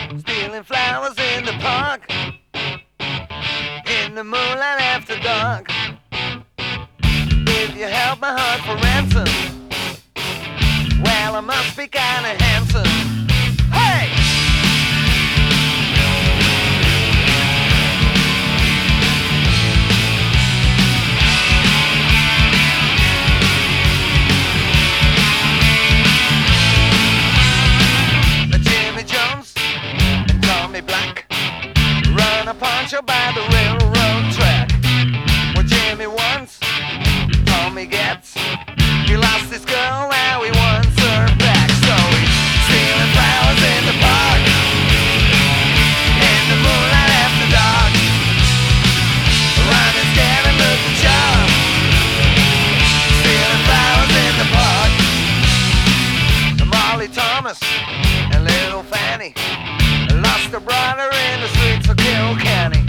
Stealing flowers in the park, in the moonlight after dark. If you held my heart for ransom, well, I must be kinda handsome. Hey! Jimmy Jones and Tommy Black run a poncho by the railroad track. What Jimmy wants, Tommy gets. He lost his girl, now he wants her back. So he's stealing flowers in the park, in the moonlight after dark. Running scared and look at charm, stealing flowers in the park. Molly Thomas and little Fanny lost her brother in the streets of Kilkenny.